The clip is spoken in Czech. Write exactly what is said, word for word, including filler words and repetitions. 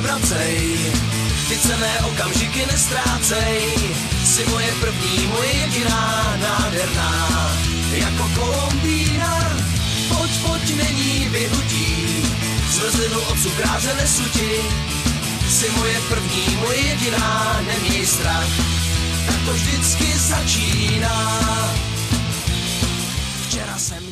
nevracej, ty cenné okamžiky nestrácej. Jsi moje první, moje jediná, nádherná, jako Kolumbína. Pojď, pojď, není vyhnutí, zmrzlinu od cukráře nesu ti. Jsi moje první, moje jediná, neměj strach, tak to vždycky začíná. Včera jsem